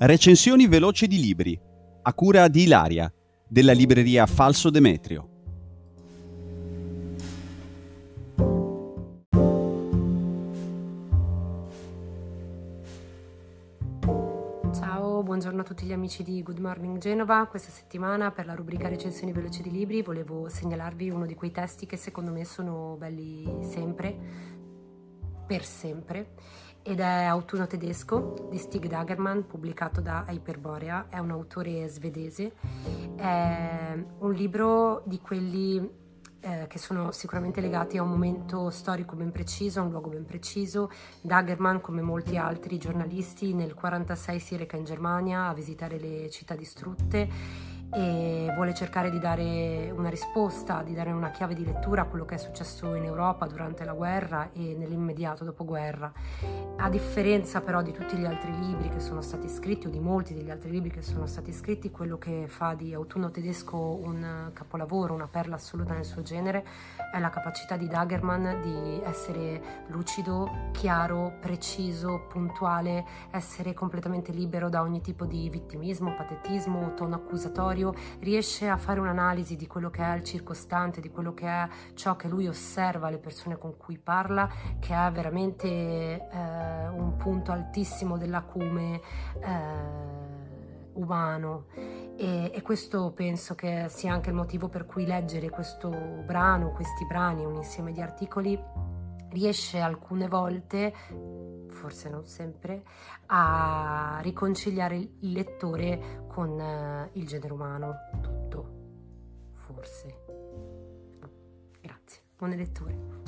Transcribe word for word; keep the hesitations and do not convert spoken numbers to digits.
Recensioni veloci di libri, a cura di Ilaria, della libreria Falso Demetrio. Ciao, buongiorno a tutti gli amici di Good Morning Genova. Questa settimana per la rubrica recensioni veloci di libri volevo segnalarvi uno di quei testi che secondo me sono belli sempre, per sempre, ed è Autunno tedesco di Stig Dagerman, pubblicato da Hyperborea. È un autore svedese, è un libro di quelli Eh, che sono sicuramente legati a un momento storico ben preciso, a un luogo ben preciso. Dagerman, come molti altri giornalisti, nel quarantasei si reca in Germania a visitare le città distrutte e vuole cercare di dare una risposta, di dare una chiave di lettura a quello che è successo in Europa durante la guerra e nell'immediato dopoguerra. A differenza però di tutti gli altri libri che sono stati scritti, o di molti degli altri libri che sono stati scritti, quello che fa di Autunno tedesco un capolavoro, una perla assoluta nel suo genere, è la capacità di Dagerman di essere lucido, chiaro, preciso, puntuale, essere completamente libero da ogni tipo di vittimismo, patetismo, tono accusatorio. Riesce a fare un'analisi di quello che è il circostante, di quello che è ciò che lui osserva, le persone con cui parla, che è veramente eh, un punto altissimo dell'acume eh, umano. E, e questo penso che sia anche il motivo per cui leggere questo brano, questi brani, un insieme di articoli, riesce alcune volte, forse non sempre, a riconciliare il lettore con eh, il genere umano tutto, forse. Grazie, buone letture.